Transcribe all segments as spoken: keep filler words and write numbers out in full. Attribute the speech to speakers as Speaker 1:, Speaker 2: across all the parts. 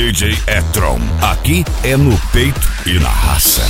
Speaker 1: D J E-Tron, aqui é no peito e na raça.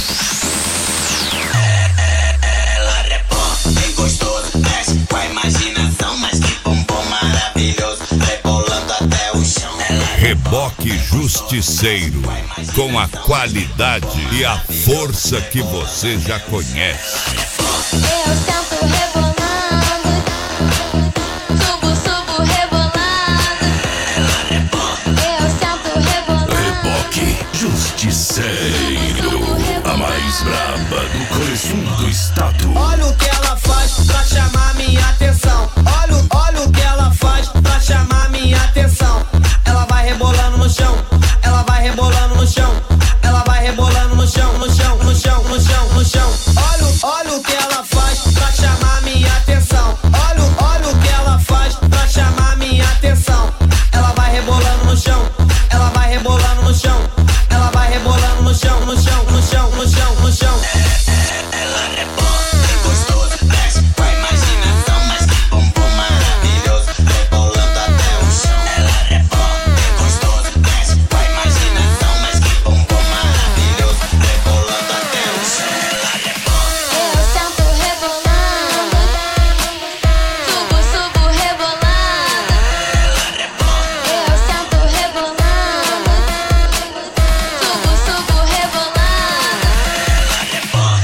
Speaker 2: Ela rebola bem gostoso, mexe com a imaginação, mas que bumbum maravilhoso, rebolando até o chão.
Speaker 1: Reboque Justiceiro, com a qualidade e a força que você já conhece.
Speaker 3: Eu sento rebolando, subo, subo rebolando.
Speaker 2: Ela rebola.
Speaker 3: Eu sento rebolando.
Speaker 4: Reboque Justiceiro, a mais braba do coração do estado.
Speaker 5: Olha o que ela faz pra chamar minha atenção. Olha, olha o que ela faz pra chamar minha atenção. Ela vai rebolando no chão, ela vai rebolando no chão, ela vai rebolando no chão, no chão, no chão, no chão, no chão. Olha, olha o que ela faz pra chamar minha atenção. Olha, olha o que ela faz pra chamar minha atenção. Ela vai rebolando no chão, ela vai rebolando no chão, ela vai rebolando no chão, no chão, no chão, no chão, no chão.
Speaker 2: Ela rebola bem gostoso, mexe com a imaginação, mas que bumbum maravilhoso, rebolando até o chão. Ela rebola bem gostoso, mexe com a imaginação, mas que bumbum maravilhoso, rebolando até o chão. Ela rebola.
Speaker 3: Eu sento rebolando, subo, subo rebolando.
Speaker 2: Ela rebola.
Speaker 3: Eu sento rebolando, subo, subo rebolando.
Speaker 2: Ela rebola.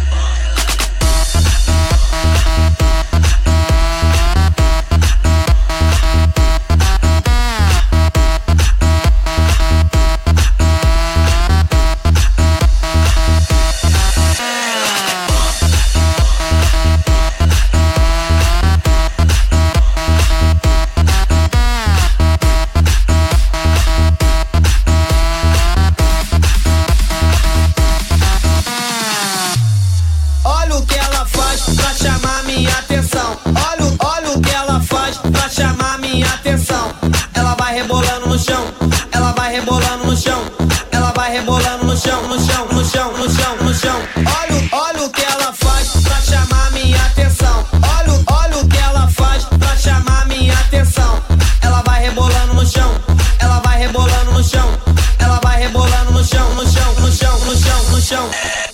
Speaker 5: Olha o que ela faz pra chamar minha atenção. Olha, olha o que ela faz pra chamar minha atenção. Ela vai rebolando no chão, ela vai rebolando no chão, ela vai rebolando no chão, no chão, no chão, no chão, no chão. Olha, olha o que ela faz pra chamar minha atenção. Olha, olha o que ela faz pra chamar minha atenção. Ela vai rebolando no chão, ela vai rebolando no chão, ela vai rebolando no chão, no chão, no chão, no chão, no chão.